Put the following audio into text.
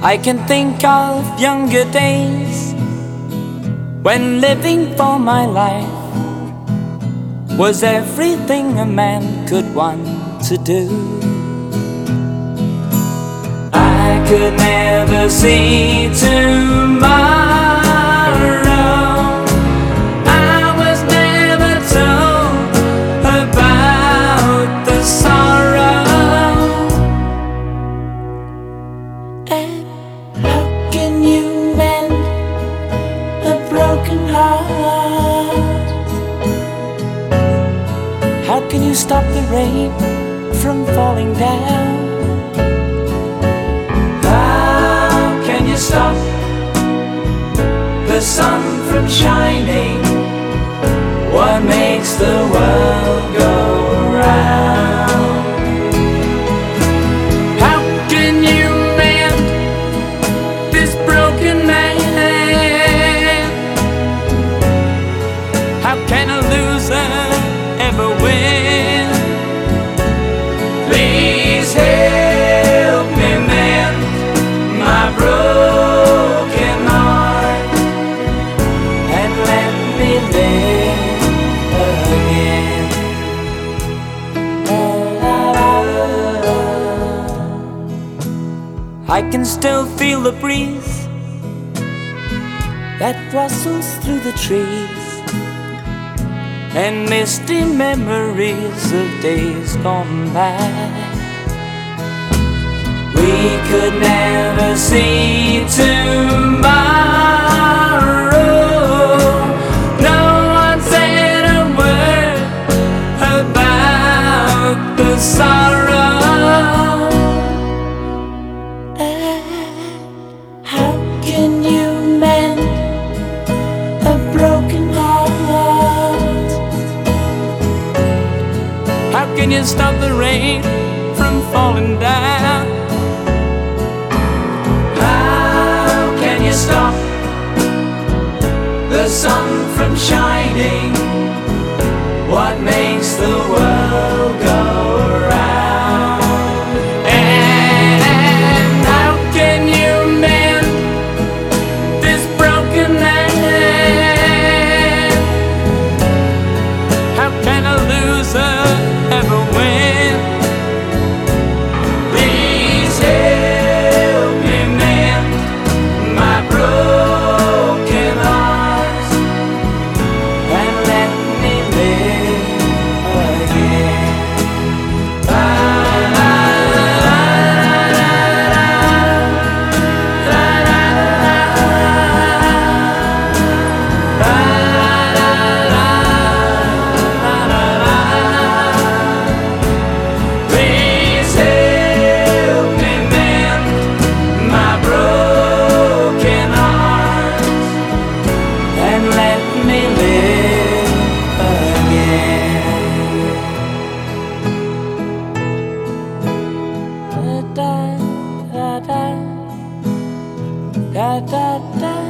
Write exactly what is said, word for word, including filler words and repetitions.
I can think of younger days when living for my life was everything a man could want to do. I could never see tomorrow. I was never told about the sorrow. And how can you mend a broken heart? How can you stop the rain from falling down? Stop the sun from shining. What makes the world go round? How can you mend this broken man? How can a loser ever win? Please help me mend my broken I can still feel the breeze that rustles through the trees, and misty memories of days gone by. We could never see tomorrow. No one said a word about the sorrow. How can you stop the rain from falling down? How can you stop the sun from shining? What makes the world go round? And how can you mend this broken man? How can a loser ever win? Please help me mend my broken heart and let me live again. La, la, la, la, la, la, la, please help me mend my broken heart and let me live again. Da da da da da da.